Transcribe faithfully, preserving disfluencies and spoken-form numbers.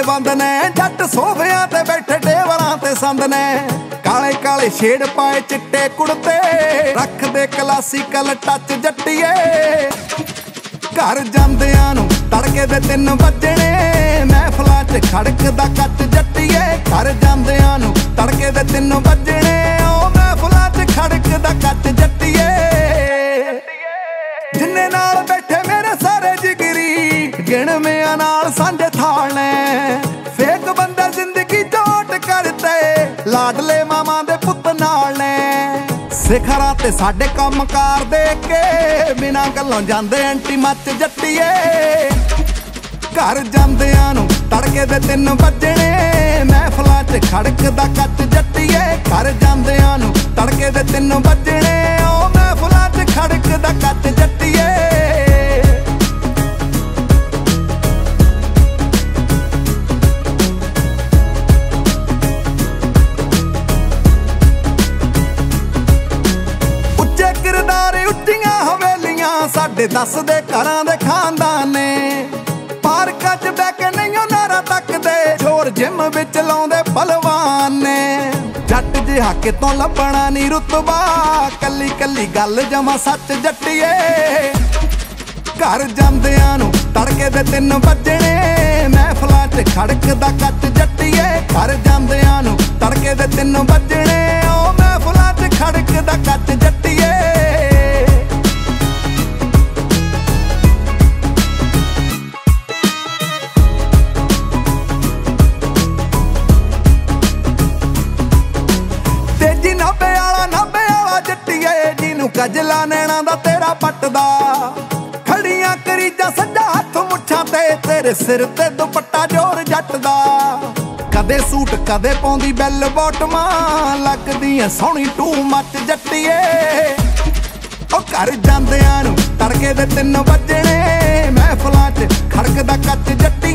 ਬੰਦ ਨੇ ਜੱਟ ਸੋਫਿਆਂ ਤੇ ਬੈਠੇ ਟੇਬਲਾਂ ਤੇ ਸੰਦ ਨੇ ਕਾਲੇ ਕਾਲੇ ਛੇੜ ਪਾਏ ਚਿੱਟੇ ਕੁੜਤੇ ਰੱਖਦੇ ਕਲਾਸੀਕਲ ਟੱਚ ਜੱਟੀਏ ਘਰ ਜਾਂਦਿਆਂ ਨੂੰ ਤੜਕੇ ਦੇ ਤਿੰਨ ਵੱਜਣੇ ਮਹਿਫਲਾਂ 'ਚ ਖੜਕਦਾ ਕੱਚ ਜੱਟੀਏ ਘਰ ਜਾਂਦਿਆਂ ਨੂੰ ਤੜਕੇ ਦੇ ਤਿੰਨ ਵੱਜਣੇ ਉਹ ਮਹਿਫਲਾਂ 'ਚ ਖੜਕਦਾ ਕੱਚ ਜੱਟੀਏ ਜਿੰਨੇ ਨਾਲ ਬੈਠੇ ਮੇਰੇ ਸਾਰੇ ਜਿਗਰੀ ਗਿਣਵਿਆਂ ਨਾਲ ਸਾਂਝੇ ਥਾਲ ਨੇ ਫੇਕ ਬੰਦੇ ਜ਼ਿੰਦਗੀ ਝੋਟ ਕਰਤੇ ਲਾਡਲੇ ਮਾਮਾ ਦੇ ਪੁੱਤ ਨਾਲ ਨੇ ਸਿਖਰਾਂ ਤੇ ਸਾਡੇ ਕੰਮਕਾਰ ਦੇਖ ਕੇ ਬਿਨਾਂ ਗੱਲੋਂ ਜਾਂਦੇ ਐਂਟੀ ਮੱਚ ਜੱਟੀਏ ਘਰ ਜਾਂਦਿਆਂ ਨੂੰ ਤੜਕੇ ਦੇ ਤਿੰਨ ਵੱਜਣੇ ਮਹਿਫਲਾਂ 'ਚ ਖੜਕਦਾ ਕੱਚ ਜੱਟੀਏ ਘਰ ਜਾਂਦਿਆਂ ਨੂੰ ਤੜਕੇ ਦੇ ਤਿੰਨ ਵੱਜਣੇ ਉਹ ਮਹਿਫਲਾਂ 'ਚ ਖੜਕਦਾ ਕੱਚ ਜੱਟੀਏ ਉੱਚੀਆਂ ਹਵੇਲੀਆਂ ਸਾਡੇ ਦੱਸਦੇ ਘਰਾਂ ਦੇ ਖਾਨਦਾਨ ਨੇ ਪਾਰਕਾਂ 'ਚ ਬਹਿ ਕੇ ਨਹੀਂ ਨਾਰਾ ਤੱਕਦੇ ਜ਼ੋਰ ਜਿਮ ਵਿੱਚ ਲਾਉਂਦੇ ਭਲਵਾਨ ਨੇ ਜੱਟ ਜਿਹਾ ਕਿਤੋਂ ਲੱਭਣਾ ਨੀ ਰੁਤਬਾ ਕੱਲੀ ਕੱਲੀ ਗੱਲ ਜਮਾ ਸੱਚ ਜੱਟੀਏ ਘਰ ਜਾਂਦਿਆਂ ਨੂੰ ਤੜਕੇ ਦੇ ਤਿੰਨ ਵੱਜਣੇ ਮਹਿਫਲਾਂ 'ਚ ਖੜਕਦਾ ਕੱਚ ਜੱਟੀਏ ਘਰ ਜਾਂਦਿਆਂ ਨੂੰ ਤੜਕੇ ਦੇ ਤਿੰਨ ਵੱਜਣੇ ਉਹ ਮਹਿਫਲਾਂ 'ਚ ਖੜਕਦਾ ਕੱਚ ਜੱਟੀਏ ਕਜਲਾ ਨੈਣਾ ਦਾ ਤੇਰਾ ਪੱਟਦਾ ਖੜੀਆਂ ਕਰੀਜਾਂ ਸੱਜਾ ਹੱਥ ਮੁੱਛਾਂ ਤੇ ਤੇਰੇ ਸਿਰ ਤੇ ਦੁਪੱਟਾ ਜੋਰ ਜੱਟ ਦਾ ਕਦੇ ਸੂਟ ਕਦੇ ਪਾਉਂਦੀ ਬੈਲ ਬੋਟਮਾਂ ਲੱਗਦੀਆਂ ਸੋਹਣੀ ਟੂ ਮੱਚ ਜੱਟੀਏ ਉਹ ਘਰ ਜਾਂਦਿਆਂ ਨੂੰ ਤੜਕੇ ਦੇ ਤਿੰਨ ਵੱਜਣੇ ਮਹਿਫਲਾਂ 'ਚ ਖੜਕਦਾ ਕੱਚ ਜੱਟੀ